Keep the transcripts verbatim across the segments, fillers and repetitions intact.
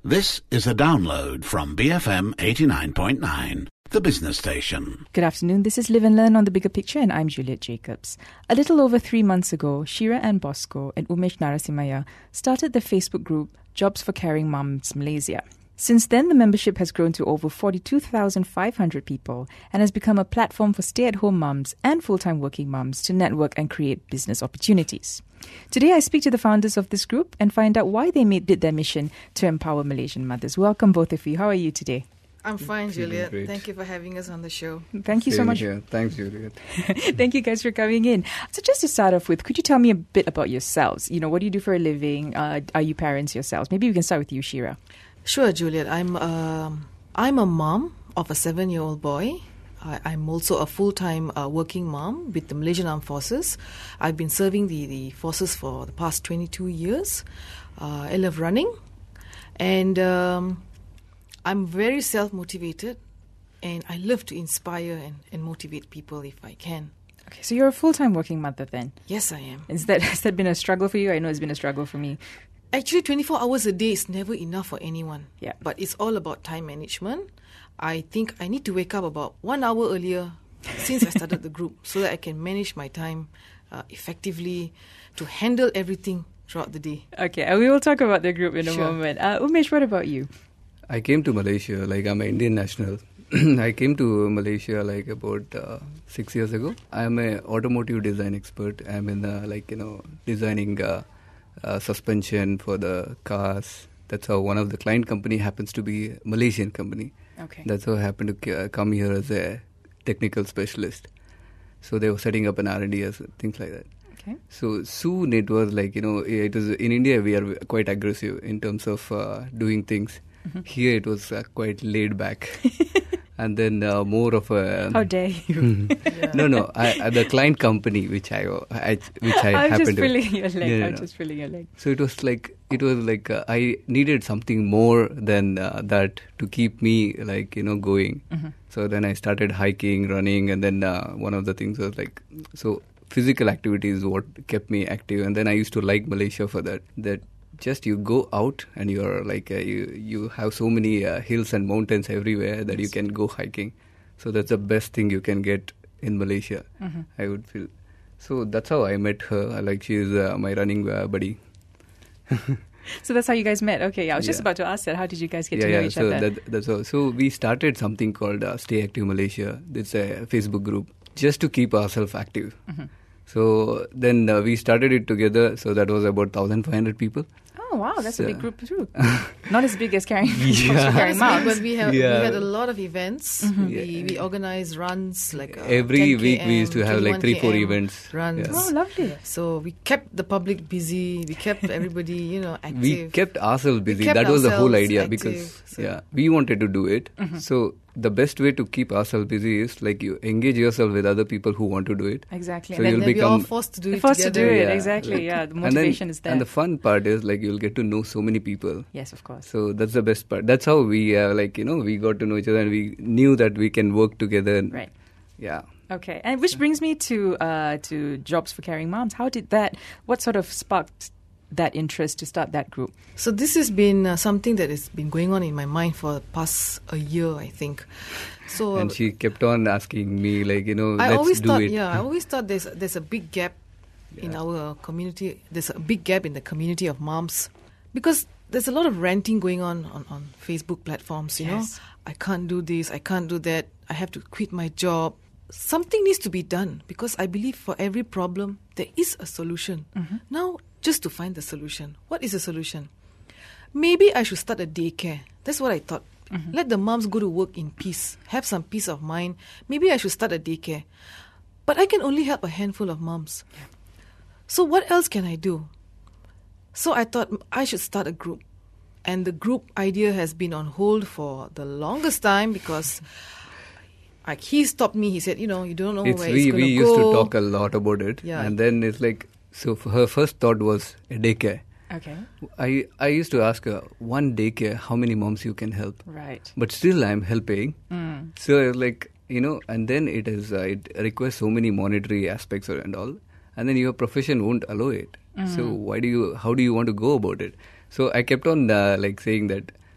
This is a download from B F M eighty-nine point nine, the business station. Good afternoon. This is Live and Learn on The Bigger Picture, and I'm Juliet Jacobs. A little over three months ago, Shira Ann Bosco and Umesh Narasimaya started the Facebook group Jobs for Caring Mums Malaysia. Since then, the membership has grown to over forty-two thousand five hundred people and has become a platform for stay-at-home mums and full-time working mums to network and create business opportunities. Today, I speak to the founders of this group and find out why they made it their mission to empower Malaysian mothers. Welcome, both of you. How are you today? I'm fine, Juliet. Thank you for having us on the show. Thank you Same so much. Here. Thanks, Juliet. Thank you guys for coming in. So just to start off with, could you tell me a bit about yourselves? You know, what do you do for a living? Uh, are you parents yourselves? Maybe we can start with you, Shira. Sure, Juliet. I'm um, I'm a mom of a seven-year-old boy. I, I'm also a full-time uh, working mom with the Malaysian Armed Forces. I've been serving the, the forces for the past twenty-two years. Uh, I love running. And um, I'm very self-motivated. And I love to inspire and, and motivate people if I can. Okay, so you're a full-time working mother then? Yes, I am. Is that, has that been a struggle for you? I know it's been a struggle for me. Actually, twenty-four hours a day is never enough for anyone. Yeah. But it's all about time management. I think I need to wake up about one hour earlier since I started the group so that I can manage my time uh, effectively to handle everything throughout the day. Okay, and we will talk about the group in a Sure. moment. Uh, Umesh, what about you? I came to Malaysia, like I'm an Indian national. I came to Malaysia like about uh, six years ago. I'm an automotive design expert. I'm in the, like, you know, designing uh, uh, suspension for the cars. That's how one of the client company happens to be a Malaysian company. Okay. That's how I happened to uh, come here as a technical specialist. So they were setting up an R and D, as things like that. Okay. So soon it was like, you know, it was in India we are quite aggressive in terms of uh, doing things. Mm-hmm. Here it was uh, quite laid back. And then uh, more of a... How dare you? Yeah. No, no, I, uh, the client company which I, I which I I'm happened just to... feeling your leg. No, no, I'm no. just feeling your leg. So it was like, it was like uh, I needed something more than uh, that to keep me like, you know, going. Mm-hmm. So then I started hiking, running, and then uh, one of the things was like, so physical activity is what kept me active. And then I used to like Malaysia for that, that just you go out and you're like, uh, you, you have so many uh, hills and mountains everywhere that you can go hiking. So that's the best thing you can get in Malaysia, mm-hmm. I would feel. So that's how I met her. Like she's uh, my running uh, buddy. So that's how you guys met. Okay, I was just Yeah. about to ask that. How did you guys get yeah, to know yeah. each So other? that, that's all. So we started something called uh, Stay Active Malaysia. It's a Facebook group just to keep ourselves active. Mm-hmm. So then uh, we started it together. So that was about one thousand five hundred people. Oh, wow, that's So- a big group too. Not as big as carrying, Yeah. carrying Not as big, moms. but we have Yeah. we had a lot of events. Mm-hmm. We Yeah. we organize runs like uh, Every 10 week we used to have like three, four twenty-one events. K M runs. Yeah. Oh, lovely. So we kept the public busy. We kept everybody, you know, active. We kept ourselves busy. kept That was the whole ourselves idea active, because so- yeah, we wanted to do it. Mm-hmm. So the best way to keep ourselves busy is like you engage yourself with other people who want to do it. Exactly. So and you'll and then we're all become- forced to do You're it forced to together. do it, Yeah. exactly. Yeah, the And then- motivation is there. And the fun part is like you'll get to know so many people. Yes, of course. So that's the best part. That's how we uh, like, you know, we got to know each other and we knew that we can work together. And, Right. Yeah. Okay, and which brings me to uh, to Jobs for Caring Moms. How did that, what sort of sparked that interest to start that group? So this has been uh, something that has been going on in my mind for the past a year, I think. So And she kept on asking me like, you know, I let's always do thought, it. yeah, I always thought there's there's a big gap in our community. There's a big gap in the community of moms because there's a lot of ranting going on on, on Facebook platforms. You Yes. know, I can't do this, I can't do that. I have to quit my job. Something needs to be done because I believe for every problem there is a solution. Mm-hmm. Now, just to find the solution, what is the solution? Maybe I should start a daycare. That's what I thought. Mm-hmm. Let the moms go to work in peace, have some peace of mind. Maybe I should start a daycare. But I can only help a handful of moms. Yeah. So what else can I do? So I thought I should start a group. And the group idea has been on hold for the longest time because like he stopped me. He said, you know, you don't know It's, where we it's going we to used go. to talk a lot about it. Yeah. And then it's like, so for her first thought was a daycare. Okay. I, I used to ask her, one daycare, how many moms you can help? Right. But still I'm helping. Mm. So I was like, you know, and then it is uh, it requires so many monetary aspects and all. And then your profession won't allow it. Mm. So why do you, how do you want to go about it? So I kept on uh, like saying that,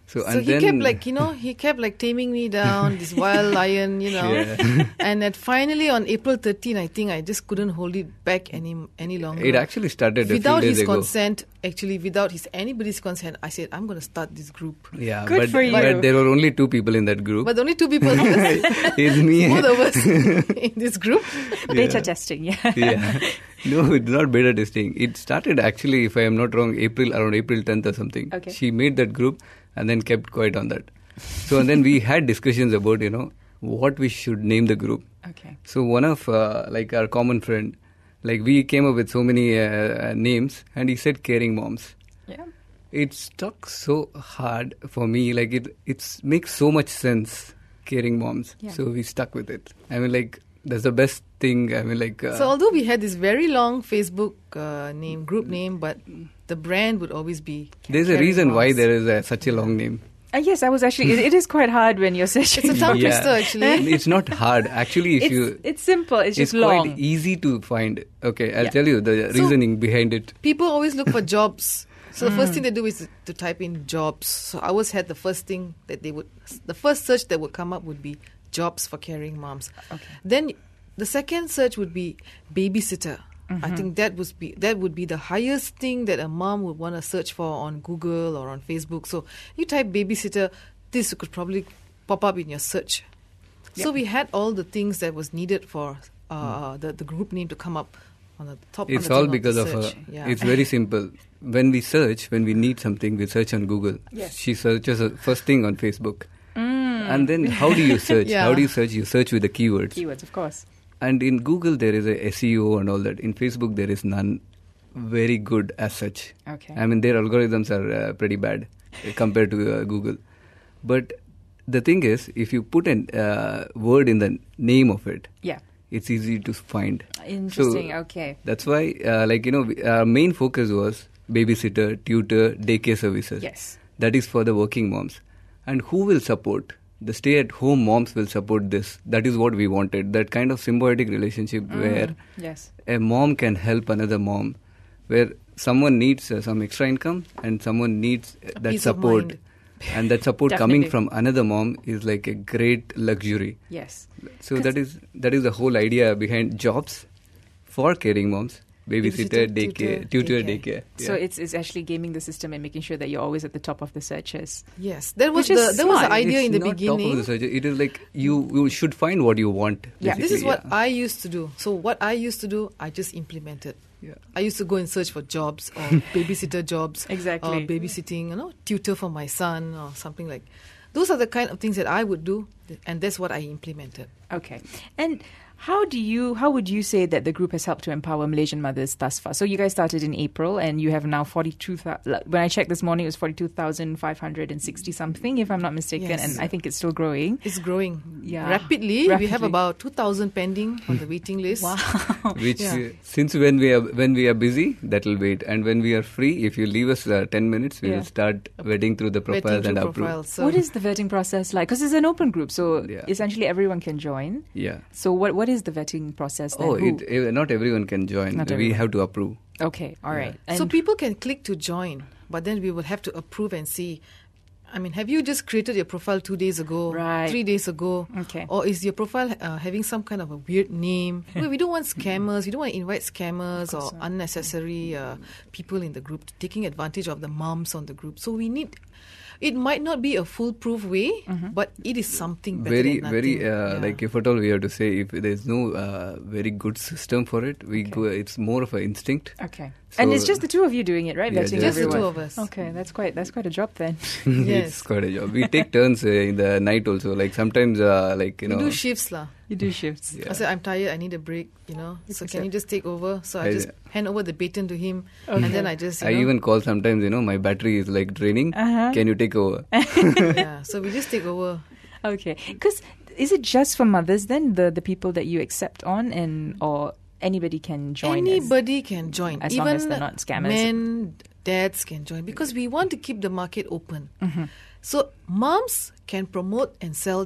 So, So and he then, kept like, you know, he kept like taming me down, this wild lion, you know. Yeah. And at finally on April thirteenth, I think I just couldn't hold it back any any longer. It actually started without a few days his ago. consent, actually without his anybody's consent, I said, I'm going to start this group. Yeah, Good but, for you. but there were only two people in that group. But only two people, It's me. both of us in this group. Beta testing, yeah. Yeah. No, it's not beta testing. It started actually, if I am not wrong, April around April tenth or something. Okay. She made that group and then kept quiet on that. So and then we had discussions about, you know, what we should name the group. Okay. So one of uh, like our common friend, like we came up with so many uh, names, and he said Caring Moms. Yeah. It stuck so hard for me. Like it, it makes so much sense. Caring Moms. Yeah. So we stuck with it. I mean, like that's the best thing. I mean, like. Uh, So although we had this very long Facebook uh, name, group name, but the brand would always be there's a Caring reason why Moms. there is a, such a long name. Uh, yes, I was actually. It, it is quite hard when you're searching. It's a tongue Yeah. twister, actually. It's not hard. Actually, if It's, you. it's simple. It's It's just long. quite easy to find. Okay, I'll Yeah. tell you the So- reasoning behind it. People always look for jobs. So the Mm. first thing they do is to type in jobs. So ours had the first thing that they would, the first search that would come up would be jobs for caring moms. Okay. Then the second search would be babysitter. I think that was be that would be the highest thing that a mom would want to search for on Google or on Facebook. So you type babysitter, this could probably pop up in your search. So Yep. we had all the things that was needed for uh, the the group name to come up on the top. on It's the all top because the of. Uh, search. Yeah. It's very simple. When we search, when we need something, we search on Google. Yes. She searches uh, first thing on Facebook, Mm. and then how do you search? Yeah. How do you search? You search with the keywords. Keywords, of course. And in Google, there is a S E O and all that. In Facebook, there is none very good as such. Okay. I mean, their algorithms are uh, pretty bad uh, compared to uh, Google. But the thing is, if you put a uh, word in the name of it, Yeah. it's easy to find. Interesting. So okay. that's why, uh, like, you know, we- our main focus was babysitter, tutor, daycare services. Yes. That is for the working moms. And who will support? The stay-at-home moms will support this. That is what we wanted. That kind of symbiotic relationship Mm. where Yes. a mom can help another mom, where someone needs uh, some extra income and someone needs uh, that peace of support. mind. And that support coming Definitely. from another mom is like a great luxury. Yes. So that is that is the whole idea behind jobs for caring moms. Babysitter, Babysitter, daycare, tutor, tutor, daycare. daycare. So Yeah. it's it's actually gaming the system and making sure that you're always at the top of the searches. Yes, that was Which the is that was the smart. idea It's in the not top of beginning. the surgery. It is like you, you should find what you want. Yeah. This is basically, what yeah. I used to do. So what I used to do, I just implemented. Yeah. I used to go and search for jobs or babysitter jobs, Exactly. or babysitting, you know, tutor for my son or something like. Those are the kind of things that I would do, and that's what I implemented. Okay. And how do you, how would you say that the group has helped to empower Malaysian mothers thus far? So you guys started in April and you have now forty-two thousand, when I checked this morning, it was forty-two thousand five hundred sixty something, if I'm not mistaken. Yes. And I think it's still growing. It's growing Yeah. rapidly. We have Rapidly. about two thousand pending on the waiting list. Wow. Which Yeah. uh, since when we are when we are busy, that will wait, and when we are free, if you leave us uh, ten minutes, we Yeah. will start vetting through the Vetting profiles and through approve. profiles. So What is the vetting process like? Because it's an open group, so Yeah. essentially everyone can join. Yeah. So what what is the vetting process then? Oh, Who- it, eh, not everyone can join. Not we everyone. have to approve. Okay, all right. And so people can click to join, but then we will have to approve and see. I mean, have you just created your profile two days ago, Right. three days ago, Okay. or is your profile uh, having some kind of a weird name? Well, we don't want scammers. We don't want to invite scammers or unnecessary uh, people in the group taking advantage of the moms on the group. So we need. It might not be a foolproof way, but it is something better Very, than very, nothing. uh, Yeah. like if at all we have to say, if there's no uh, very good system for it, we Okay. go. It's more of an instinct. okay. And So- it's just the two of you doing it, right? Yeah, Vetting just the everyone. two of us. Okay, that's quite that's quite a job then. Yes. It's quite a job. We take turns uh, in the night also. Like sometimes, uh, like you We know, do shifts lah. You do shifts. Yeah. I said, I'm tired, I need a break, you know. So can you just take over? So I I- just hand over the baton to him, Okay. and then I just, you I know, even call sometimes. You know, my battery is like draining. Uh-huh. Can you take over? yeah. So we just take over. Okay, because is it just for mothers then the the people that you accept on, and or anybody can join? as- Anybody can join, as even long as they're not scammers. men, dads can join because we want to keep the market open. Mm-hmm. So moms can promote and sell their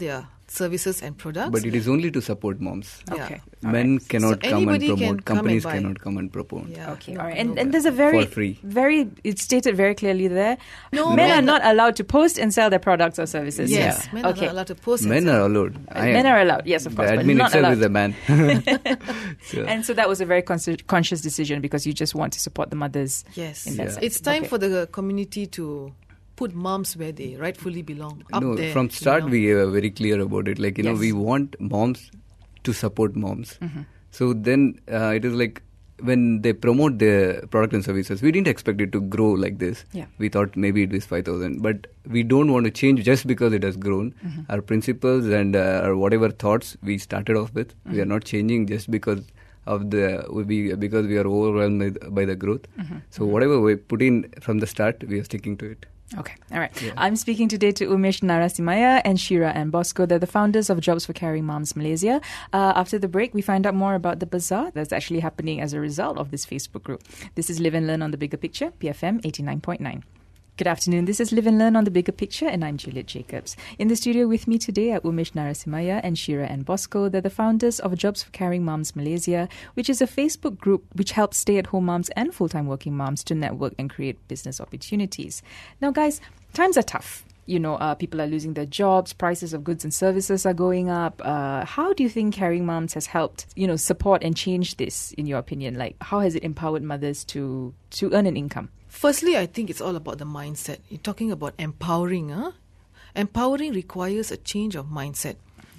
services and products. But it is only to support moms. Yeah. Okay. Men Alright. cannot So come and anybody can promote. come Companies and buy. cannot come and promote. Yeah. Okay, No, all right. no, And, no. and there's a very, For free. very, it's stated very clearly there. No, men, men are are- not allowed to post and sell their products or services. Yes, Yeah. men okay. are not allowed to post. and Men sell. are allowed. I Men am. are allowed, yes, of course, The but admin not itself allowed. is a man. So, And so that was a very consci- conscious decision because you just want to support the mothers. Yes, in that Yeah. sense. it's time Okay. for the community to put moms where they rightfully belong. Up no, there, from you start know. we were very clear about it. Like, you know, Yes. we want moms to support moms. Mm-hmm. So then uh, it is like when they promote their product and services, we didn't expect it to grow like this. Yeah. We thought maybe it was five thousand. But we don't want to change just because it has grown. Mm-hmm. Our principles and uh, our whatever thoughts we started off with, Mm-hmm. we are not changing just because of the we because we are overwhelmed by, by the growth. Mm-hmm. So whatever we put in from the start, we are sticking to it. Okay, all right. Yeah. I'm speaking today to Umesh Narasimaya and Shira and Bosco. They're the founders of Jobs for Caring Moms Malaysia. Uh, after the break, we find out more about the bazaar that's actually happening as a result of this Facebook group. This is Live and Learn on the Bigger Picture, B F M eighty-nine point nine. Good afternoon. This is Live and Learn on the Bigger Picture, and I'm Juliet Jacobs. In the studio with me today are Umesh Narasimaya and Shira and Bosco. They're the founders of Jobs for Caring Moms Malaysia, which is a Facebook group which helps stay-at-home moms and full-time working moms to network and create business opportunities. Now, guys, times are tough. You know, uh, people are losing their jobs, prices of goods and services are going up. Uh, how do you think Caring Moms has helped, you know, support and change this, in your opinion? Like, how has it empowered mothers to, to earn an income? Firstly, I think it's all about the mindset. You're talking about empowering, huh? Empowering requires a change of mindset.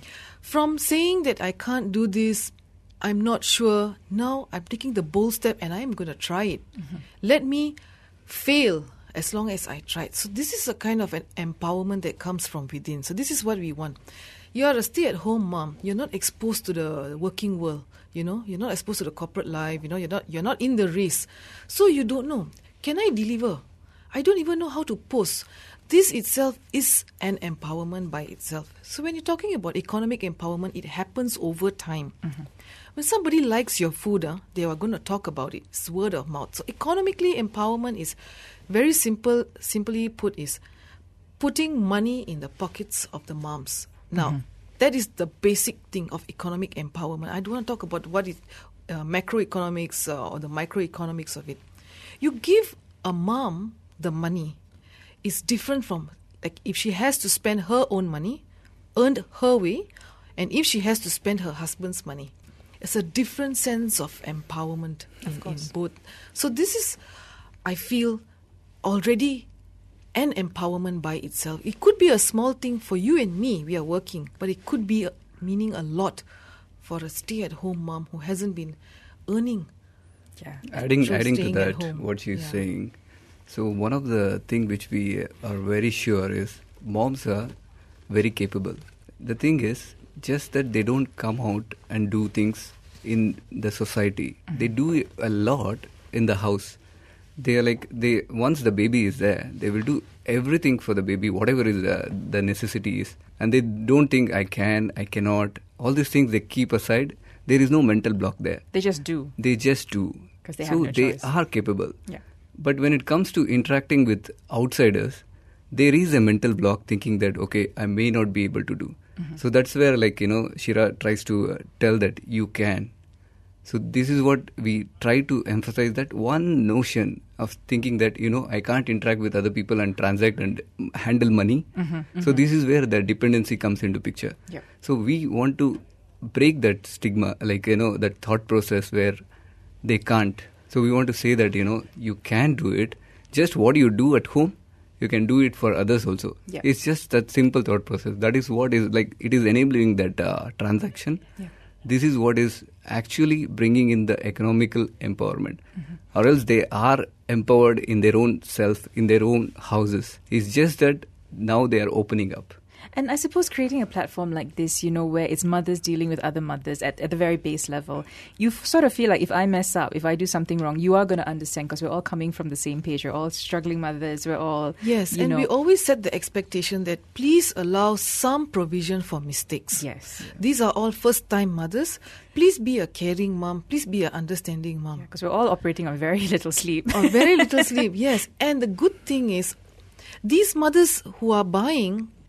From saying that I can't do this, I'm not sure, now I'm taking the bold step and I'm going to try it. Mm-hmm. Let me fail as long as I tried. So this is a kind of an empowerment that comes from within. So this is what we want. You're a stay-at-home mom. You're not exposed to the working world. You know, you're not exposed to the corporate life. You know, you're not you're not in the race. So you don't know. Can I deliver? I don't even know how to post. This itself is an empowerment by itself. So when you're talking about economic empowerment, it happens over time. Mm-hmm. When somebody likes your food, uh, they are going to talk about it. It's word of mouth. So economically empowerment is very simple. Simply put, is putting money in the pockets of the moms. Now, mm-hmm. that is the basic thing of economic empowerment. I don't want to talk about what is uh, macroeconomics uh, or the microeconomics of it. You give a mom the money. It's different from, like, if she has to spend her own money, earned her way, and if she has to spend her husband's money. It's a different sense of empowerment in, in both. So this is, I feel, already an empowerment by itself. It could be a small thing for you and me, we are working, but it could be a, meaning a lot for a stay-at-home mom who hasn't been earning. Yeah. Adding, through adding to staying at that, home. what she's Yeah. saying. So one of the things which we are very sure is moms are very capable. The thing is just that they don't come out and do things in the society. Mm-hmm. They do a lot in the house. They are like, they once the baby is there, they will do everything for the baby, whatever is the, the necessity is. And they don't think I can, I cannot. All these things they keep aside. There is no mental block there. They just do. They just do. 'Cause they so have no they choice. are capable. Yeah. But when it comes to interacting with outsiders, there is a mental block thinking that, okay, I may not be able to do. Mm-hmm. So that's where, like, you know, Shira tries to uh, tell that you can. So this is what we try to emphasize, that one notion of thinking that, you know, I can't interact with other people and transact and handle money. Mm-hmm, mm-hmm. So this is where the dependency comes into picture. Yep. So we want to break that stigma, like, you know, that thought process where they can't. So we want to say that, you know, you can do it. Just what you do at home, you can do it for others also. Yeah. It's just that simple thought process. That is what is, like, it is enabling that uh, transaction. Yeah. This is what is actually bringing in the economical empowerment. Mm-hmm. Or else they are empowered in their own self, in their own houses. It's just that now they are opening up. And I suppose creating a platform like this, you know, where it's mothers dealing with other mothers at, at the very base level, you f- sort of feel like if I mess up, if I do something wrong, you are going to understand because we're all coming from the same page. We're all struggling mothers. We're all, Yes, you and know. we always set the expectation that please allow some provision for mistakes. Yes. These are all first-time mothers. Please be a caring mom. Please be an understanding mom. Because we're all operating on very little sleep. Or very little sleep, yes. And the good thing is, these mothers who are buying,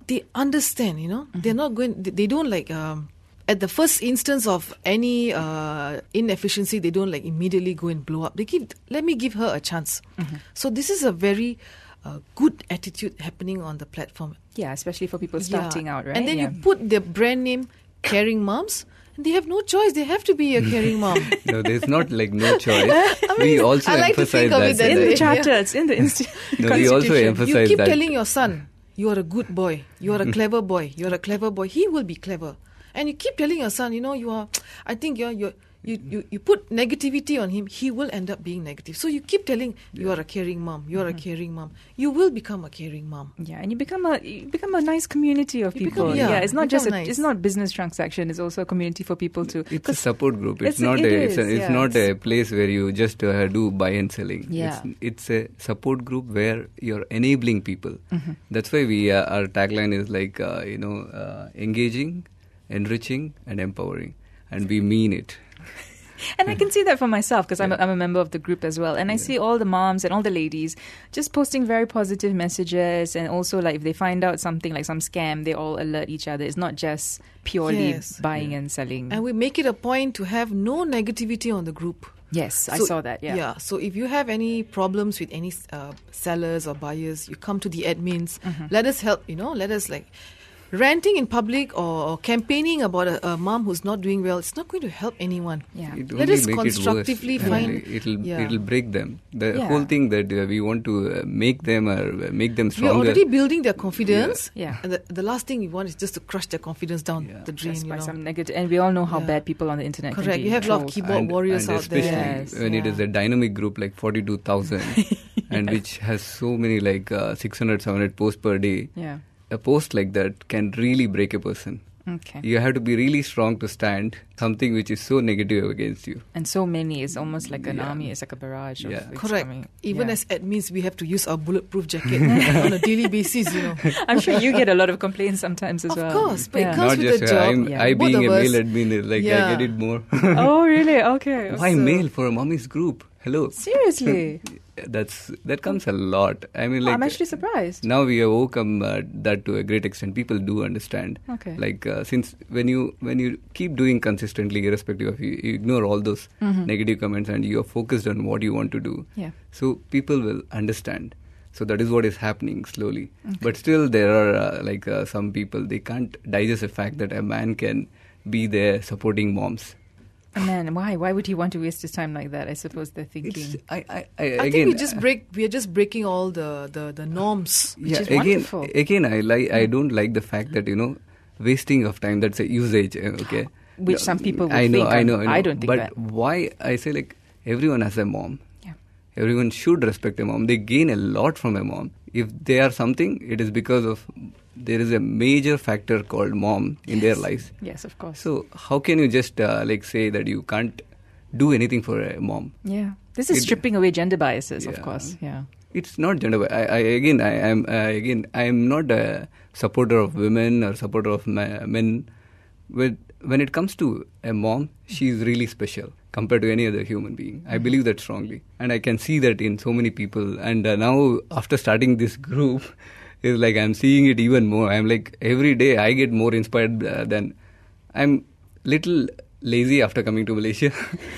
they understand, you know. Mm-hmm. They're not going, they, they don't like, um, at the first instance of any uh, inefficiency, they don't like immediately go and blow up. They give, let me give her a chance. Mm-hmm. So this is a very uh, good attitude happening on the platform. Yeah, especially for people starting yeah. out, right? And then yeah. you put the brand name Caring Moms. They have no choice. They have to be a caring mom. No, there's not like no choice. I mean, we also I like to emphasize think of that. it that in way. the charter, it's in the institution. No, we also emphasize You keep that. telling your son, you are a good boy, you are a clever boy, you are a clever boy. He will be clever. And you keep telling your son, you know, you are, I think you're, you're, you, you, you put negativity on him, he will end up being negative. So you keep telling, you Yeah. are a caring mom, you are mm-hmm. a caring mom. You will become a caring mom. Yeah, and you become a you become a nice community of You people. become- yeah, it's not become just a, nice. it's not business transaction. It's also a community for people to. It's a support group. It's, it's a- not it a it's, a, is, it's yeah, not a it's- place where you just uh, do buy and selling. Yeah. It's, it's a support group where you're enabling people. Mm-hmm. That's why we uh, our tagline is like uh, you know uh, engaging, enriching, and empowering, and we mean it. And I can see that for myself because I'm, Yeah. a, I'm a member of the group as well. And I Yeah. see all the moms and all the ladies just posting very positive messages. And also, like, if they find out something like some scam, they all alert each other. It's not just purely Yes. buying Yeah. and selling. And we make it a point to have no negativity on the group. yes, I So- saw that. Yeah. Yeah. So if you have any problems with any uh, sellers or buyers, you come to the admins. Mm-hmm. Let us help. You know, let us like ranting in public or, or campaigning about a, a mom who's not doing well. It's not going to help anyone. Yeah. It Let only us make constructively it worse. find- Actually, it'll Yeah. it'll break them. The Yeah. whole thing that uh, we want to uh, make them or uh, make them We're stronger. already building their confidence. Yeah. And the, the last thing you want is just to crush their confidence down Yeah. the drain. Just You by know. some negative, and we all know how Yeah. bad people on the internet can Correct. be. You have a lot of trolls. keyboard and, warriors and out there. especially Yes, when it yeah. is a dynamic group like forty-two thousand and which has so many like uh, six hundred, seven hundred posts per day. Yeah. A post like that can really break a person. Okay. You have to be really strong to stand something which is so negative against you. And so many, it's almost like an Yeah. army. It's like a barrage. Of Yeah. it's Correct. coming. Even Yeah. as admins, we have to use our bulletproof jacket on a daily basis, you know. I'm sure you get a lot of complaints sometimes as Of well. course, but it Yeah. comes Not with just the uh, job. I'm, Yeah. I Both being a of us. male admin is like Yeah. I get it more. Oh, really? Okay. Why So- male for a mommy's group? Hello. Seriously? That's that comes a lot. I mean, like I'm actually surprised. now we have overcome uh, that to a great extent. People do understand. Okay. Like uh, since when you when you keep doing consistently, irrespective of you, you ignore all those Mhm. negative comments and you are focused on what you want to do. Yeah. So people will understand. So that is what is happening slowly. But still, there are uh, like uh, some people they can't digest the fact that a man can be there supporting moms. And then why? Why would he want to waste his time like that? I suppose they're thinking. It's I I, I, I again. think we just break. We are just breaking all the, the, the norms. which yeah, is again, wonderful. again, I like. I don't like the fact that you know, wasting of time. That's a usage. uh, Okay, Which No, some people would I know, think. I know, I know. I don't think but that. why I say like everyone has a mom. Yeah. Everyone should respect a mom. They gain a lot from a mom. If they are something, it is because of there is a major factor called mom in their lives. Yes, of course. So how can you just uh, like say that you can't do anything for a mom? yeah. This is It- stripping away gender biases, of Yeah. course. Yeah. It's not gender. I, I again, I am uh, again, I am not a supporter of women or supporter of ma- men. When when it comes to a mom, she is really special compared to any other human being. I believe that strongly, and I can see that in so many people. And uh, now, after starting this group, it's like I'm seeing it even more. I'm like every day I get more inspired uh, than I'm little lazy after coming to Malaysia.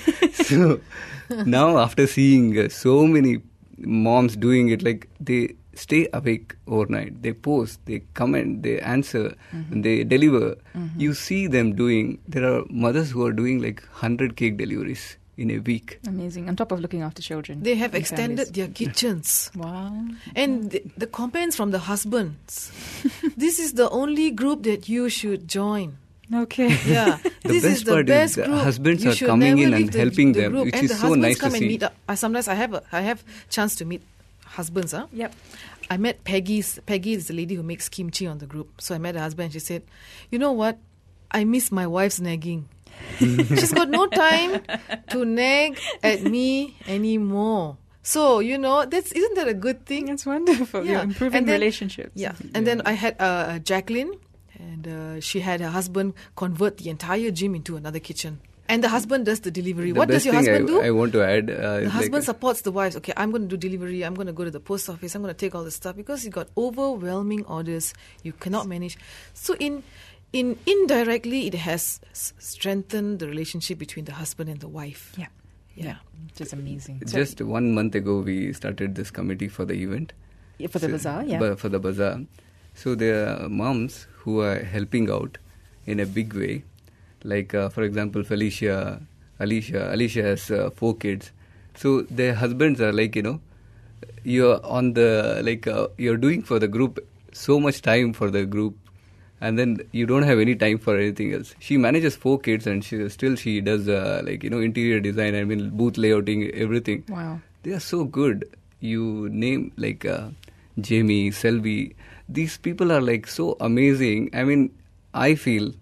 So now after seeing uh, so many moms doing it, like they stay awake overnight, they post, they comment, they answer, Mm-hmm. they deliver. You see them doing, there are mothers who are doing like one hundred cake deliveries in a week. Amazing. On top of looking after children. They have and extended families. their kitchens. Wow. And the, the comments from the husbands. This is the only group that you should join. Okay. Yeah, The this best is the part is best the group. husbands You are should coming never in leave and the- helping the them, group. which And is the so husbands nice to come and see. meet up. I sometimes I have a, I have chance to meet husbands. Huh? Yep. I met Peggy's. Peggy is the lady who makes kimchi on the group. So I met her husband. And she said, "You know what? I miss my wife's nagging. She's got no time to nag at me anymore." So you know, that's isn't that a good thing? That's wonderful. You're Yeah. improving And then- relationships. Yeah. And then I had uh, Jacqueline, and uh, she had her husband convert the entire gym into another kitchen. And the husband does the delivery. The What does best your thing husband I, do? I want to add. Uh, The is husband like, supports the wives. Okay, I'm going to do delivery. I'm going to go to the post office. I'm going to take all the stuff because you got overwhelming orders. You cannot manage. So in in indirectly, it has s- strengthened the relationship between the husband and the wife. Yeah. Yeah. Just amazing. So- just one month ago, we started this committee for the event. Yeah, for the So- bazaar, yeah. bu- For the bazaar. So there are moms who are helping out in a big way. Like, uh, for example, Felicia, Alicia. Alicia has uh, four kids. So their husbands are like, you know, you're on the, like, uh, you're doing for the group so much time for the group. And then you don't have any time for anything else. She manages four kids and she still she does, uh, like, you know, interior design, I mean, booth layouting, everything. Wow. They are so good. You name like uh, Jamie, Selvi. These people are like so amazing. I mean, I feel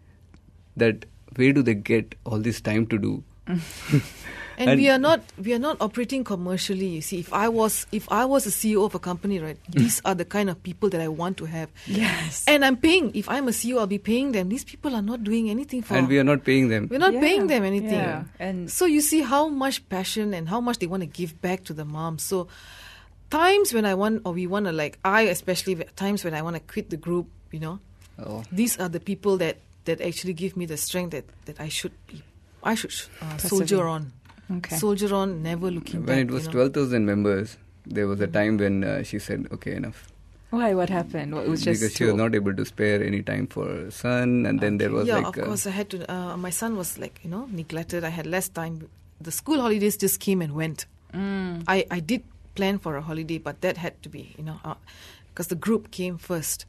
that where do they get all this time to do? And, And- we are not we are not operating commercially. You see, if I was if I was a C E O of a company, right, these are the kind of people that I want to have. Yes. And I'm paying. If I'm a C E O, I'll be paying them. These people are not doing anything for. And we are not paying them. We're not Yeah, paying them anything. yeah. And- so you see how much passion and how much they want to give back to the moms. So times when I want or we want to like I especially times when I want to quit the group, you know, Oh. these are the people that that actually give me the strength that that I should be I should uh, Persevere. soldier on. Okay. Soldier on, never looking back. When it was you know. twelve thousand members, there was a time when uh, she said, okay, enough. Why? What happened? Well, it was just Because she too- was not able to spare any time for her son. And then there was yeah, like... of uh, course, I had to. Uh, my son was like, you know, neglected. I had less time. The school holidays just came and went. Mm. I, I did plan for a holiday, but that had to be, you know, because the group came first.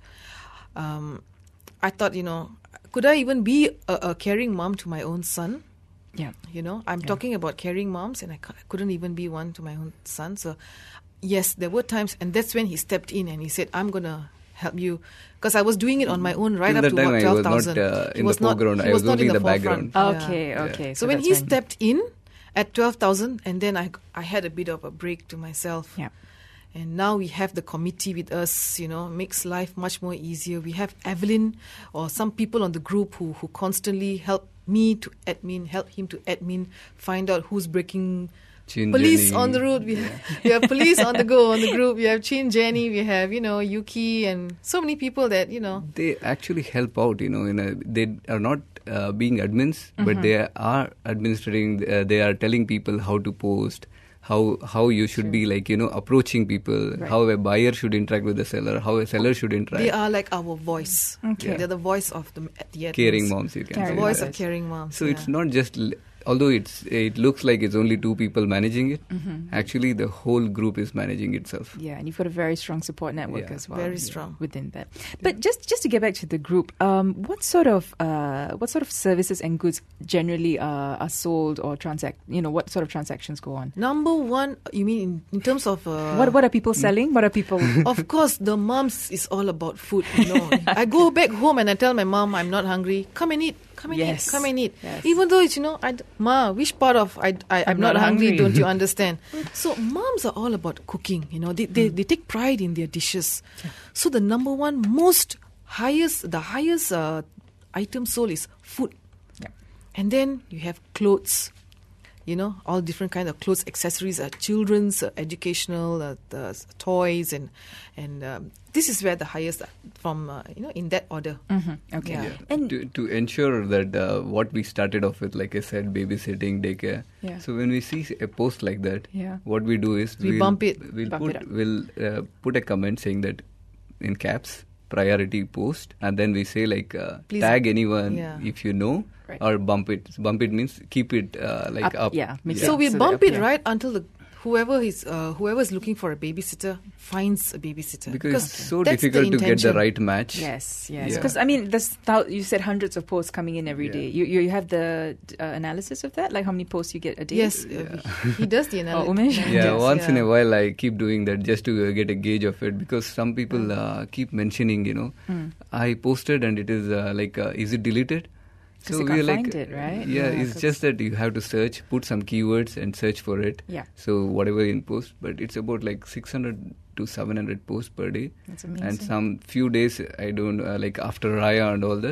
Um, I thought, you know, could I even be a, a caring mom to my own son? Yeah. You know, I'm Yeah. talking about caring moms, and I, cou- I couldn't even be one to my own son. So, yes, there were times, and that's when he stepped in and he said, "I'm gonna help you," because I was doing it on my own right Till up that to time what I twelve was not, thousand. uh, in the foreground. I was not only in the forefront. background. Okay, Yeah. okay. So, when that's he when- stepped in at twelve thousand, and then I I had a bit of a break to myself. Yeah. And now we have the committee with us, you know, makes life much more easier. We have Evelyn or some people on the group who, who constantly help me to admin, help him to admin, find out who's breaking Chin police Jenny. on the road. We have, we have police on the go on the group. We have Chin Jenny, we have, you know, Yuki and so many people that, you know. They actually help out, you know, in a, they are not uh, being admins, but they are administering, uh, they are telling people how to post, how how you should be like, you know, approaching people, Right. how a buyer should interact with the seller, how a seller should interact. They are like our voice. Okay. They're the voice of the, the admins. Caring moms, you can Caring say. The voice moms. of caring moms. So yeah. it's not just, l- although it's it looks like it's only two people managing it, Mm-hmm. actually the whole group is managing itself. Yeah, and you've got a very strong support network Yeah. as well. Very strong. within that. But just just to get back to the group, um, what sort of uh, what sort of services and goods generally uh, are sold or transact? You know, what sort of transactions go on? Number one, you mean in, in terms of... Uh, what what are people selling? What are people? Of course, the moms is all about food. You know, I go back home and I tell my mom I'm not hungry. Come and eat. Come and Yes. eat. Come and eat. Yes. Even though it's, you know, I d- ma, which part of I, I I'm, I'm not, not hungry, hungry. Don't you understand? So moms are all about cooking. You know, they they, they take pride in their dishes. So the number one most highest the highest uh, item sold is food. Yeah. And then you have clothes. You know, all different kind of clothes, accessories, uh, children's, uh, educational, uh, the s- toys, and and um, this is where the highest uh, from uh, you know in that order. Mhm, okay. Yeah. Yeah. And to, to ensure that uh, what we started off with, like I said, babysitting, daycare. Yeah. So when we see a post like that, Yeah. what we do is We we'll, bump it. We'll Bump put it up. we'll uh, put a comment saying that in caps, priority post, and then we say like uh, Please- tag anyone yeah. if you know, Right. or bump it. Bump it means keep it uh, like Up, up. yeah, make So we so bump that- it yeah. right until the whoever is uh, whoever is looking for a babysitter finds a babysitter Because it's so that's the difficult to get the intention. right match. Yes, yes. Yeah. Because I mean, there's thou- you said hundreds of posts coming in every Yeah. day. You you have the uh, analysis of that, like how many posts you get a day. Yes, uh, he, he does the Oh, analysis. Umesh? Yeah, Yes, once in yeah. a while I keep doing that just to uh, get a gauge of it, because some people uh, keep mentioning, you know, Mm. I posted and it is uh, like, uh, is it deleted? 'Cause you we're can't like, find it, right? Yeah, Yeah, it's 'cause- just that you have to search, put some keywords and search for it. Yeah. So whatever in post, but it's about like six hundred to seven hundred posts per day. That's amazing. And some few days I don't, uh, like after Raya and all that,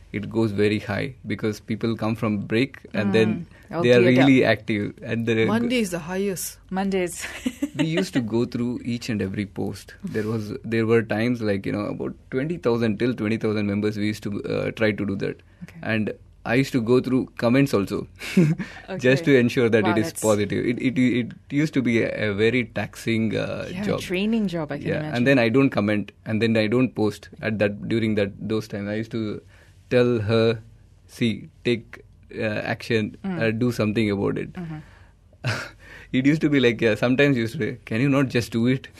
it goes very high because people come from break and Mm. then All they are geared up. really active. And the, Monday is the highest. Mondays. we used to go through each and every post. There was there were times like, you know, about twenty thousand till twenty thousand members we used to uh, try to do that. Okay. And I used to go through comments also Okay. just to ensure that Wow, it is that's- positive. It, it it used to be a, a very taxing uh, Yeah, job. training job, I can Yeah, imagine. and then I don't comment and then I don't post at that during that those times. I used to tell her, see, take uh, action, Mm. uh, do something about it. Mhm. It used to be like, yeah, sometimes you used to say, can you not just do it?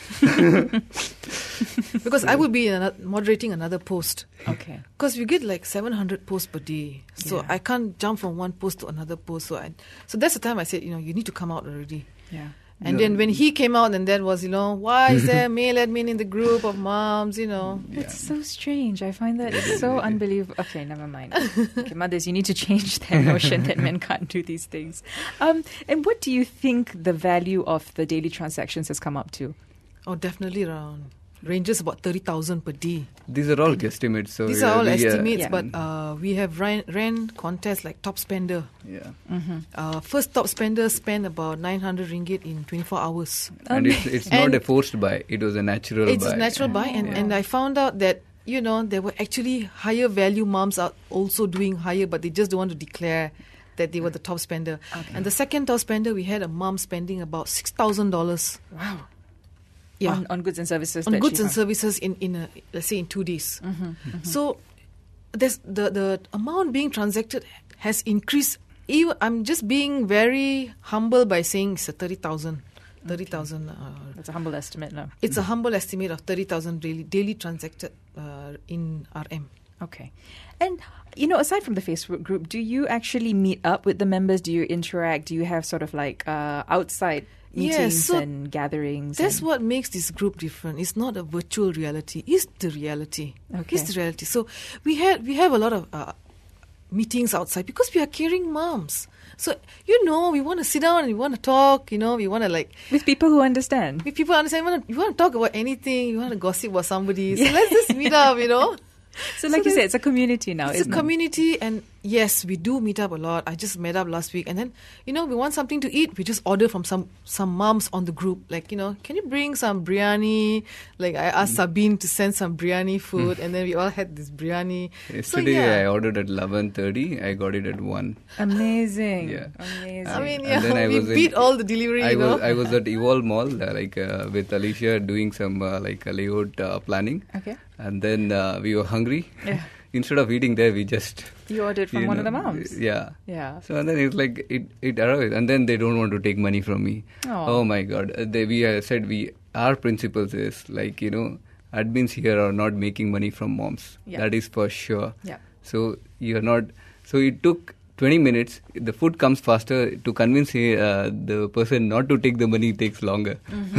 Because I would be ano- moderating another post. Okay. Because we get like seven hundred posts per day. So Yeah. I can't jump from one post to another post. So I, so that's the time I said, you know, you need to come out already. Yeah. And No. then when he came out, and that was, you know, why is there a male admin in the group of moms, you know? It's so strange. I find that so unbelievable. Okay, never mind. Okay, mothers, you need to change that notion that men can't do these things. Um, and what do you think the value of the daily transactions has come up to? Oh, definitely around, ranges about thirty thousand per day. These are all guesstimates. So These uh, are all we, uh, estimates, Yeah. but uh, we have ran, ran contests like top spender. yeah. Mm-hmm. Uh, first top spender spent about nine hundred ringgit in twenty-four hours. And it's, it's not And a forced buy. It was a natural It's buy. a natural buy, and, Yeah. and I found out that, you know, there were actually higher value moms out also doing higher, but they just don't want to declare that they were the top spender. Okay. And the second top spender, we had a mom spending about six thousand dollars. Wow. Yeah, On, on goods and services. on that goods she and found. services in, in a, let's say in two days. Mhm, mhm. So there's the the amount being transacted has increased. Even, I'm just being very humble by saying it's a thirty thousand. Thirty thousand. Uh, That's a humble estimate, no? it's a humble estimate of thirty thousand daily daily transacted uh, in R M. Okay. And, you know, aside from the Facebook group, do you actually meet up with the members? Do you interact? Do you have sort of like uh, outside Yes, meetings so and gatherings? That's and- what makes this group different. It's not a virtual reality. It's the reality. Okay. It's the reality. So we had we have a lot of uh, meetings outside because we are caring moms. So you know, we want to sit down and we want to talk. You know, we want to like With people who understand. if people understand. You want to, you want to talk about anything. You want to gossip about somebody. So let's just meet up. You know. So like So you said, there's- it's a community now, It's a isn't it? community, and yes, we do meet up a lot. I just met up last week, and then you know we want something to eat. We just order from some some moms on the group. Like, you know, can you bring some biryani? Like I asked Sabine to send some biryani food, and then we all had this biryani. Yesterday so, yeah. I ordered at eleven thirty. I got it at one. Amazing. Yeah. Amazing. I mean, And yeah, then I we was in- beat all the delivery. I you know, was I was at Evolve Mall uh, like uh, with Alicia doing some uh, like uh, layout uh, planning, Okay. and then uh, we were hungry. Yeah. Instead of eating there, we just You ordered from you one of know, the moms. Yeah. Yeah. So and then it's like it it arrived, and then they don't want to take money from me. Aw. Oh my God! Uh, They, we uh, said we our principles is like, you know, admins here are not making money from moms. Yeah. That is for sure. Yeah. So you are not. So it took twenty minutes. The food comes faster. To convince uh, the person not to take the money takes longer.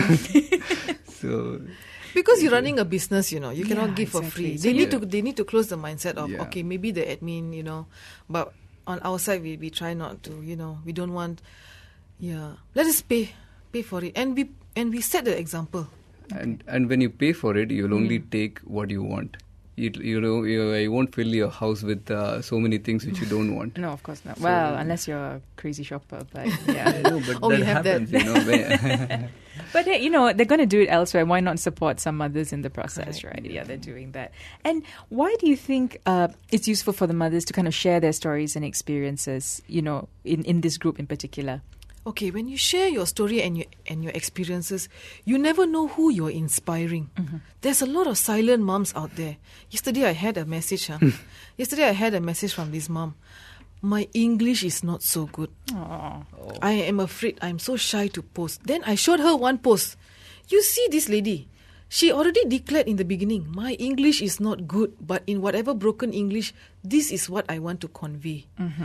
Mm-hmm. So because you're running a business, you know, you cannot Yeah, give for exactly. free. So They you- need to they need to close the mindset of Yeah. okay, maybe the admin, you know, but on our side we, we try not to, you know, we don't want. Yeah, let us pay pay for it, and we and we set the example. and and when you pay for it, you'll only Mm. take what you want. You, you know, you, you won't fill your house with uh, so many things which you don't want. No, of course not. So- well, unless you're a crazy shopper, but yeah. No, but Oh, we that have that. happens, you know. when- But hey, you know, they're going to do it elsewhere. Why not support some mothers in the process, Correct. right? Yeah, they're doing that. And why do you think uh, it's useful for the mothers to kind of share their stories and experiences, you know, in, in this group in particular? Okay, when you share your story and your and your experiences, you never know who you're inspiring. There's a lot of silent moms out there. Yesterday I had a message. Huh? Yesterday I had a message from this mom. My English is not so good. Oh, I am afraid. I'm so shy to post. Then I showed her one post. You see this lady. She already declared in the beginning, my English is not good, but in whatever broken English, this is what I want to convey.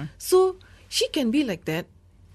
So she can be like that.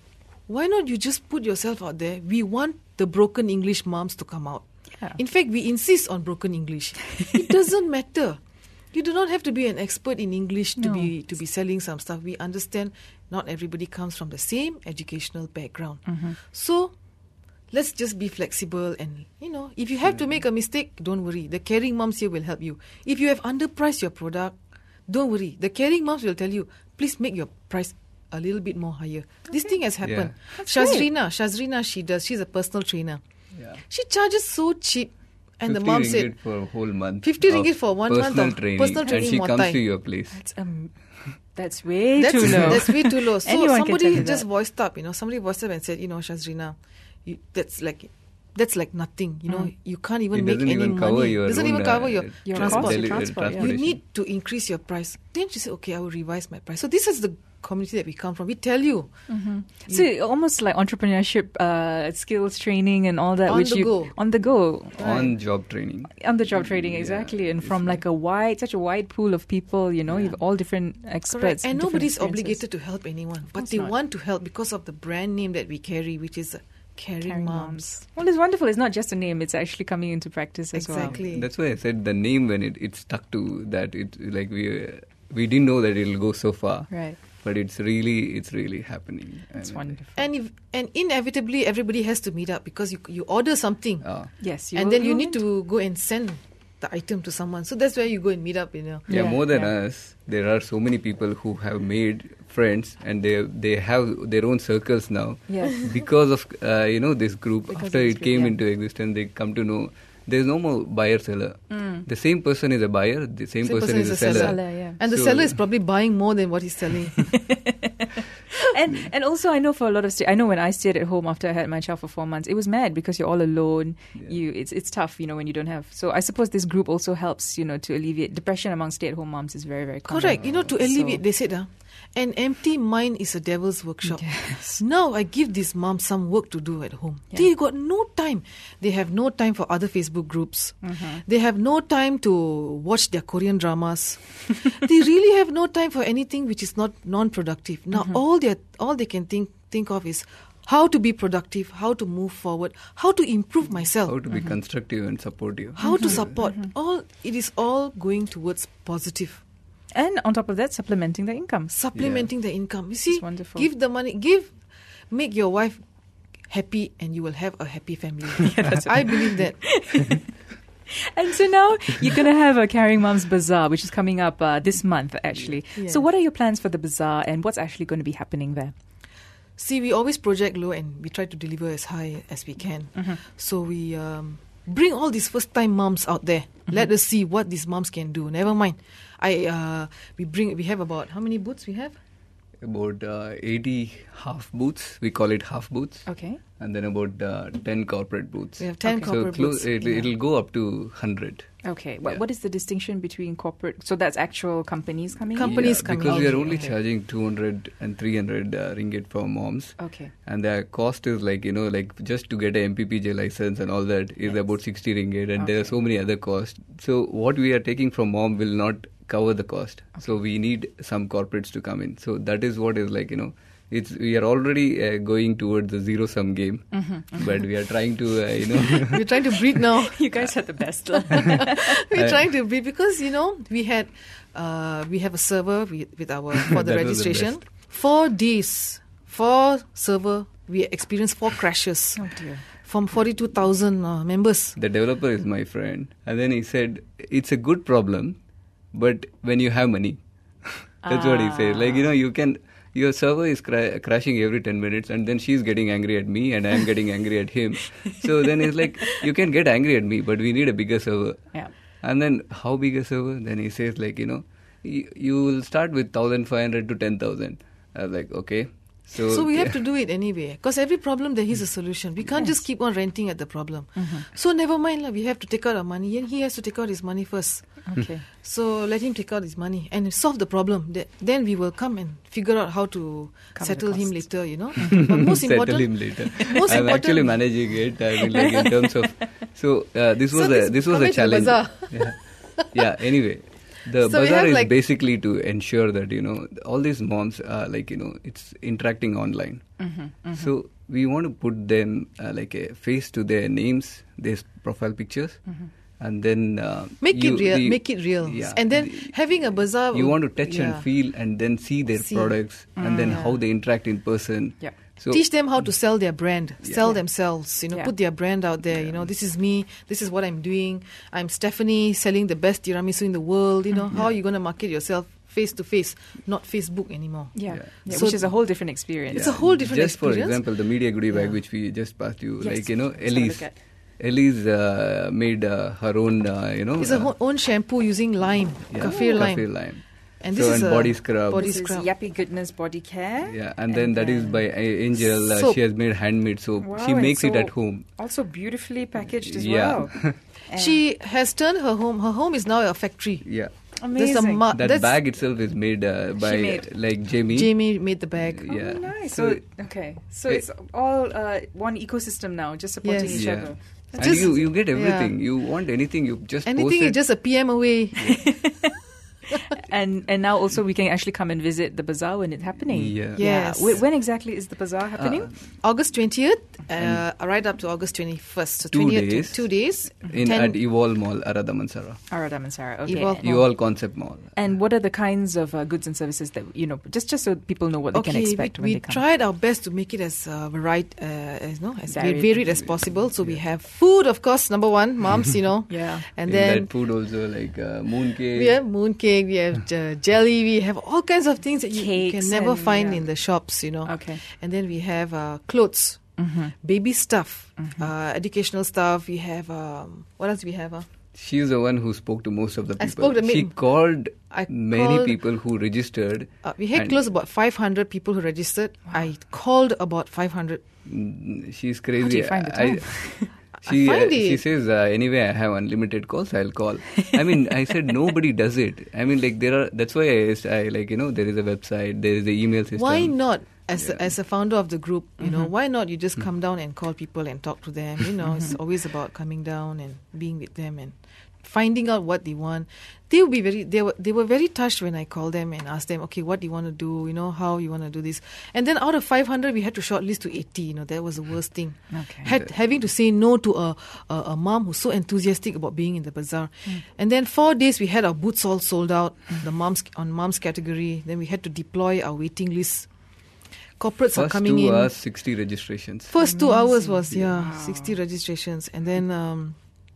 Why not you just put yourself out there? We want the broken English moms to come out. Yeah. In fact, we insist on broken English. It doesn't matter. You do not have to be an expert in English to No. be to be selling some stuff. We understand not everybody comes from the same educational background. So let's just be flexible, and you know, if you have to make a mistake, don't worry. The caring moms here will help you. If you have underpriced your product, don't worry. The caring moms will tell you, please make your price a little bit more higher. Okay. This thing has happened. Yeah. Shazrina, Shazrina, she does. She's a personal trainer. Yeah. She charges so cheap. And the mom said, for a whole month. fifty ringgit for one month of training, personal training. And she Muay comes Thai. to your place. That's um, that's way that's, too low. That's way too low. So Anyone can tell somebody you just that. voiced up, you know, somebody voiced up and said, you know, Shazrina, you, that's like that's like nothing. You know, Mm. you can't even It make doesn't any even cover money. your doesn't own, even cover your, uh, your transport. cost, deli- transport, yeah. You need to increase your price. Then she said, okay, I will revise my price. So this is the community that we come from. We tell you. Mm-hmm. So almost like entrepreneurship, uh, skills training and all that. On which the you, go. On the go. On job training. On the job training, Yeah, exactly. And it's from like like- a wide, such a wide pool of people, you know, Yeah. you've all different experts. Correct. And different nobody's experiences. obligated to help anyone. But course they not. want to help because of the brand name that we carry, which is uh, Caring, Caring Moms. moms. Well, it's wonderful. It's not just a name; it's actually coming into practice as Exactly. That's why I said the name when it, it stuck to that. It like we uh, we didn't know that it'll go so far. well. Right. But it's really it's really happening. It's And, wonderful. And if, and inevitably, everybody has to meet up because you you order something. Uh, Yes. and will- then you will need to go and send the item to someone. So that's where you go and meet up, you know. yeah, Yeah, more than yeah. us, there are so many people who have made friends and they they have their own circles now. Yes. Because of uh, you know this group. Because After of this it group, came yeah. into existence, they come to know there's no more buyer seller. Mm. The same person is a buyer. The same, Same person, is a seller. Seller, yeah. And the So- seller is probably buying more than what he's selling. and and also I know for a lot of sta- I know when I stayed at home after I had my child for four months, it was mad because you're all alone. Yeah. You it's it's tough, you know, when you don't have. So I suppose this group also helps, you know, to alleviate depression among stay-at-home moms is very very common. Correct. You know, to alleviate, So- they said, uh, an empty mind is a devil's workshop. Yes. Now I give these moms some work to do at home. Yeah. They got no time. They have no time for other Facebook groups. Mm-hmm. They have no time to watch their Korean dramas. They really have no time for anything which is not non-productive. Now Mm-hmm. all they all they can think think of is how to be productive, how to move forward, how to improve myself, How to be constructive and supportive. how to support. All it is all going towards positive. And on top of that, supplementing the income. Supplementing the income. You see, wonderful. give the money, give, make your wife happy, and you will have a happy family. I believe that. And so now you're going to have a Caring Moms Bazaar, which is coming up uh, this month, actually. Yeah. So what are your plans for the bazaar and what's actually going to be happening there? See, we always project low and we try to deliver as high as we can. Mm-hmm. So we um, bring all these first-time moms out there. Mm-hmm. Let us see what these moms can do. Never mind. I uh, we bring. We have about how many booths we have? About uh, eighty half booths. We call it half booths. Okay. And then about uh, ten corporate booths. We have ten Okay. So corporate clo- booths. it, Yeah. it'll go up to one hundred. Okay. What, Yeah. what is the distinction between corporate? So that's actual companies coming in? Companies Yeah, coming because in. we are only Okay. charging two hundred and three hundred uh, ringgit for moms. Okay. And the cost is like, you know, like just to get a M P P J license and all that is Yes. about sixty ringgit. And there are Okay. so many other costs. So what we are taking from mom will not cover the cost. So we need some corporates to come in. So that is what is like, you know, it's we are already uh, going towards the zero sum game. Mm-hmm. But we are trying to, uh, you know. We're trying to breed now. You guys are the best. We're Uh, trying to breed because you know we had uh, we have a server with, with our for the That was the registration. best. Four days, four server. We experienced four crashes Oh dear. from forty-two thousand uh, members. The developer is my friend. And then he said, it's a good problem, but when you have money. That's what he said. Like, you know, you can, your server is cra- crashing every ten minutes and then she's getting angry at me and I'm getting angry at him. So then it's like, you can get angry at me, but we need a bigger server. Yeah. And then, how big a server? Then he says, like, you know, you, you will start with one thousand five hundred to ten thousand. I was like, okay. So, So we have to do it anyway because every problem there is a solution. We can't Yes. just keep on renting at the problem. Mm-hmm. So never mind, lah. We have to take out our money and he has to take out his money first. Okay. So let him take out his money and solve the problem. Th- Then we will come and figure out how to Cover the settle him costs. later, you know. But most settle important, him later. most I'm important- actually managing it. I mean, like in terms of. So uh, this was So a this this was coming a to the challenge. bazaar. Yeah. Yeah. Anyway, the So we bazaar have is like- basically to ensure that you know all these moms are like you know it's interacting online. Mm-hmm. Mm-hmm. So we want to put them uh, like a face to their names, their profile pictures, Mm-hmm. and then uh, make you- it real. the- make it real. Yeah, And then the- having a bazaar. you will- want to touch yeah. and feel and then see their See. products and then Yeah. how they interact in person. Yeah. So teach them how to sell their brand, Yeah. sell Yeah. themselves, you know, Yeah. put their brand out there. You know, this is me, this is what I'm doing. I'm Stephanie selling the best tiramisu in the world. You know, how are you going to market yourself face to face, not Facebook anymore? Yeah, Yeah. yeah, So- which is a whole different experience. It's a whole different Just experience. for example, the media goodie bag Yeah. which we just passed you, Yes. like, you know, Let's have a Elise. look at. Elise uh, made uh, her own, uh, you know, It's uh, a ho- own shampoo using lime, yeah, kaffir lime. kaffir lime. And So, this is and a body scrub. body This is scrub. Yappy Goodness Body Care. Yeah, and then that is then- by A- Angel. Uh, Soap. she has made handmade soap. Wow, she and makes it so- at home. Also beautifully packaged as Yeah. well. And She has turned her home. Her home is now a factory. Yeah, amazing. There's a ma- that that's bag itself is made uh, by made. like Jamie. Jamie made the bag. Oh, Yeah. nice. So- So, okay, so It- it's all uh, one ecosystem now, just supporting Yes. each Yeah. other. And Just- you, you get yeah. everything. You want anything, you just Anything post is it. just a P M away. And and now also we can actually come and visit the bazaar when it's happening. Yeah. Yes. Wh- When exactly is the bazaar happening? Uh, August twentieth, uh, right up to August twenty-first. So Two twentieth days. To two days. in ten- at Evol Mall, Aradamansara. Aradam and Sarah. Okay. Evolve Mall. Evol Concept Mall. And what are the kinds of uh, goods and services that you know, just just so people know what they okay, can expect we, when we they come? tried our best to make it as uh, varied, uh, as no, as Varied. varied. as possible. So we have food, of course, number one, moms, you know, Yeah. and In then that food also like uh, moon cake. we have mooncake, we have j- jelly, we have all kinds of things that you Cakes can never and, find yeah. in the shops, you know. Okay. And then we have uh, clothes, Mm-hmm. baby stuff, uh, educational stuff. We have um, what else? We have uh, She's the one who spoke to most of the I people. spoke to she me- called I many called- people who registered. uh, we had and, close about five hundred people who registered. I called about five hundred. mm, She's crazy. How do you find the I- time? She, I find uh, she it. says, uh, anyway, I have unlimited calls, I'll call. I mean, I said, nobody does it. I mean, like, there are, that's why I, I like, you know, there is a website, there is the email system. Why not? As Yeah. a, as a founder of the group, you Mm-hmm. know, why not you just come down and call people and talk to them? You know, it's always about coming down and being with them and finding out what they want. They will be very. They were they were very touched when I called them and asked them, okay, what do you want to do? You know, how you want to do this? And then out of five hundred, we had to shortlist to eighty. You know, that was the worst thing. Okay. Had having to say no to a, a a mom who's so enthusiastic about being in the bazaar. And then four days we had our booths all sold out. The moms on moms category. Then we had to deploy our waiting list. Corporates are First coming two in. hours, sixty registrations. First two hours was yeah, Wow. sixty registrations, and then um,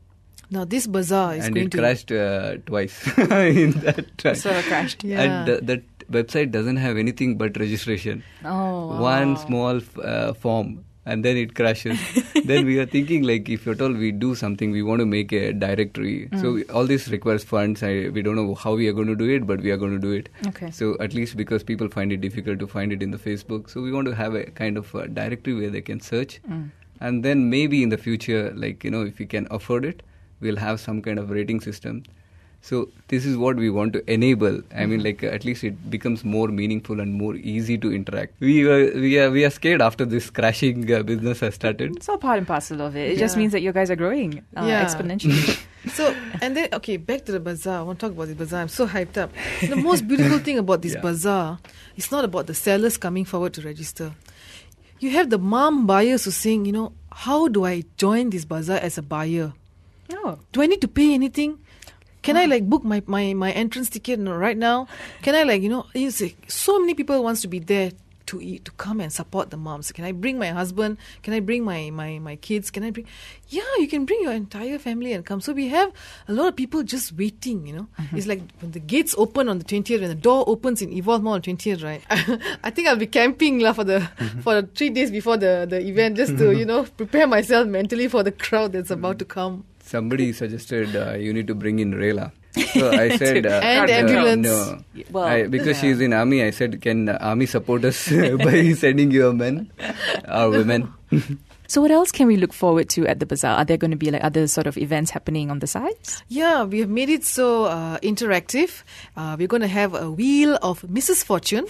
now this bazaar is and going it to crashed uh, twice in that time. So it crashed. Yeah. And the, that website doesn't have anything but registration. Oh, One wow. small f- uh, form, and then it crashes. Then we are thinking, like, if at all we do something, we want to make a directory. Mm. So we, all this requires funds. I, we don't know how we are going to do it, but we are going to do it. Okay. So at least because people find it difficult to find it in the Facebook, so we want to have a kind of a directory where they can search. Mm. And then maybe in the future, like, you know, if we can afford it, we'll have some kind of rating system. So this is what we want to enable. I mean, like, uh, at least it becomes more meaningful and more easy to interact. We were, we are we are scared after this crashing uh, business has started. It's all part and parcel of it. It just Yeah. means that you guys are growing uh, Yeah. exponentially. So, and then, okay, back to the bazaar. I want to talk about the bazaar. I'm so hyped up. The most beautiful thing about this Yeah. bazaar is not about the sellers coming forward to register. You have the mom buyers who saying, you know, how do I join this bazaar as a buyer? Oh. Do I need to pay anything? Can I like book my, my, my entrance ticket no, right now? Can I like, you know, you say, so many people wants to be there to eat, to come and support the moms. Can I bring my husband? Can I bring my, my, my kids? Can I bring? Yeah, you can bring your entire family and come. So we have a lot of people just waiting, you know. It's like when the gates open on the twentieth, when the door opens in Evolve Mall on twentieth, right? I think I'll be camping la, for the for the three days before the, the event just to, you know, prepare myself mentally for the crowd that's about to come. Somebody suggested uh, you need to bring in Rayla. So I said, uh, And uh, ambulance. No. Well, I, because yeah. she's in army, I said, can uh, army support us by sending you a men or women? So what else can we look forward to at the bazaar? Are there going to be like other sort of events happening on the sides? Yeah, we have made it so uh, interactive. Uh, we're going to have a wheel of Missus Fortune.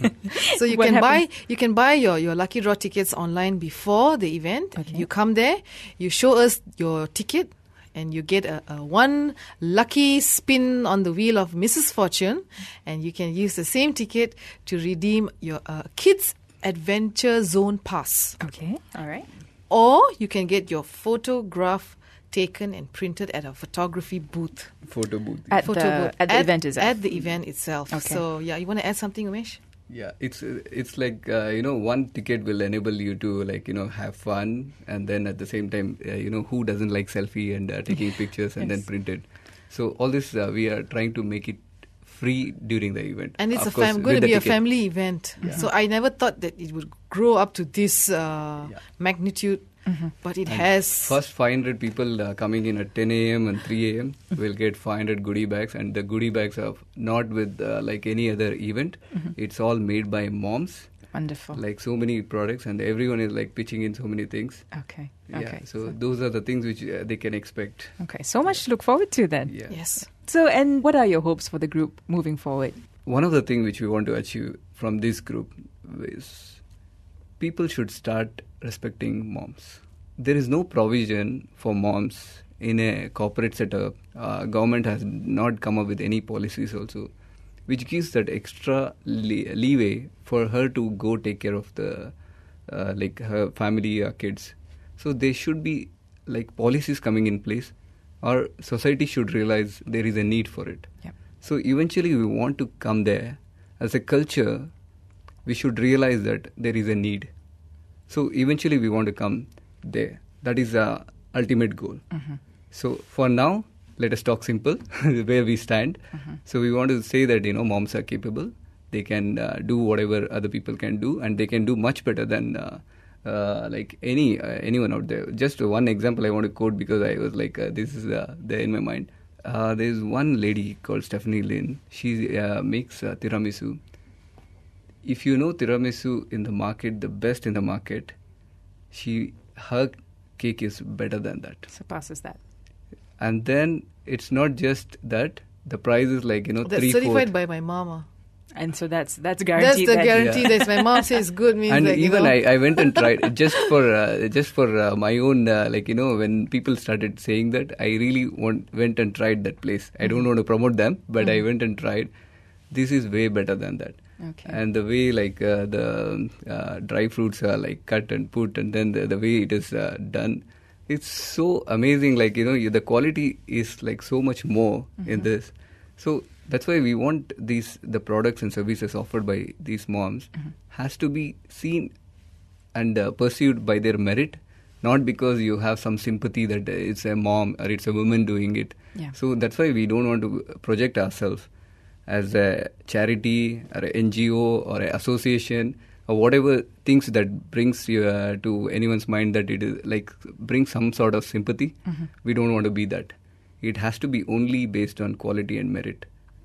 So you What can buy happens? you can buy your, your lucky draw tickets online before the event. Okay. You come there, you show us your ticket, and you get a, a one lucky spin on the wheel of Missus Fortune, and you can use the same ticket to redeem your uh, Kids Adventure Zone pass. Okay, all right. Or you can get your photograph taken and printed at a photography booth. Photo booth. At Photo the booth. at the event itself. At the event itself. Okay. So, yeah, you want to add something, Umesh? Yeah, it's it's like uh, you know, one ticket will enable you to like you know have fun, and then at the same time uh, you know who doesn't like selfie and uh, taking pictures and Yes. then print it. So all this uh, we are trying to make it free during the event, And it's Of a course, fam- going with to the be a ticket. family event. Yeah. So I never thought that it would grow up to this uh, Yeah. magnitude, but it And has. First five hundred people uh, coming in at ten a.m. and three a.m. will get five hundred goodie bags, and the goodie bags are not with uh, like any other event. It's all made by moms, Wonderful. like so many products, and everyone is like pitching in so many things. okay. Yeah, Okay. so those are the things which uh, they can expect. Okay. So much to look forward to then. Yeah. Yes. So, and what are your hopes for the group moving forward? One of the things which we want to achieve from this group is people should start respecting moms. There is no provision for moms in a corporate setup. Uh, government has not come up with any policies also, which gives that extra le- leeway for her to go take care of the uh, like her family or kids. So there should be like policies coming in place, or society should realize there is a need for it. Yep. So eventually we want to come there. As a culture, we should realize that there is a need. So eventually we want to come there. That is the ultimate goal. Mm-hmm. So for now, let us talk simple, where we stand. Mm-hmm. So we want to say that, you know, moms are capable. They can uh, do whatever other people can do, and they can do much better than uh, uh, like any uh, anyone out there. Just one example I want to quote because I was like, uh, this is uh, there in my mind. Uh, there's one lady called Stephanie Lin. She uh, makes uh, tiramisu. If you know tiramisu in the market, the best in the market, she her cake is better than that. Surpasses that. And then it's not just that, the price is like, you know, That's three, certified fourth. by my mama. And so that's that's That's guaranteed. the that guarantee Yeah. that my mom says good means And like, even you know, I, I went and tried just for uh, just for uh, my own uh, like you know when people started saying that, I really want, went and tried that place. I don't want to promote them, but I went and tried. This is way better than that. Okay. And the way like uh, the uh, dry fruits are like cut and put, and then the, the way it is uh, done, it's so amazing. Like you know, you, the quality is like so much more in this. So that's why we want these the products and services offered by these moms has to be seen and uh, pursued by their merit, not because you have some sympathy that uh, it's a mom or it's a woman doing it. Yeah. So that's why we don't want to project ourselves as a charity or an N G O or an association or whatever things that brings you uh, to anyone's mind that it is like brings some sort of sympathy. We don't want to be that. It has to be only based on quality and merit.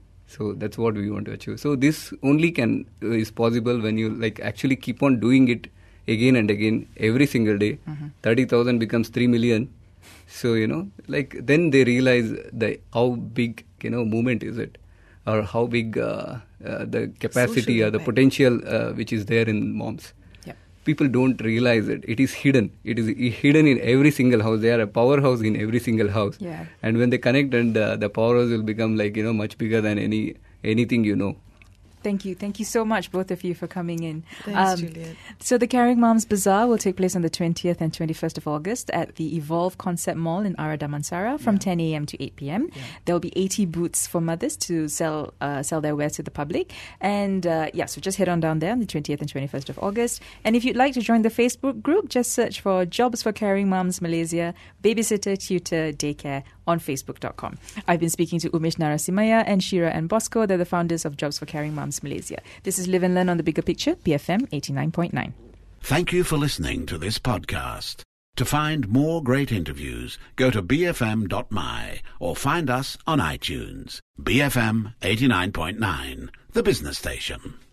So that's what we want to achieve. So this only can uh, is possible when you like actually keep on doing it again and again every single day. thirty thousand becomes three million. So you know, like then they realize the how big you know movement is it, or how big uh, uh, the capacity Social or the impact. potential uh, which is there in moms. Yep. People don't realize it. It is hidden. It is i- hidden in every single house. They are a powerhouse in every single house. Yeah. And when they connect, and uh, the powerhouse will become like you know much bigger than any anything you know. Thank you. Thank you so much, both of you, for coming in. Thanks, Um, Juliet. So the Caring Moms Bazaar will take place on the twentieth and twenty-first of August at the Evolve Concept Mall in Ara Damansara from ten a.m. to eight p.m. There will be eighty booths for mothers to sell uh, sell their wares to the public. And uh, yeah, so just head on down there on the twentieth and twenty-first of August. And if you'd like to join the Facebook group, just search for Jobs for Caring Moms Malaysia, Babysitter, Tutor, Daycare on facebook dot com. I've been speaking to Umesh Narasimaya and Shira and Bosco. They're the founders of Jobs for Caring Moms Malaysia. This is Live and Learn on the Bigger Picture, B F M eighty-nine point nine. Thank you for listening to this podcast. To find more great interviews, go to b f m dot m y or find us on iTunes. B F M eighty-nine point nine, the business station.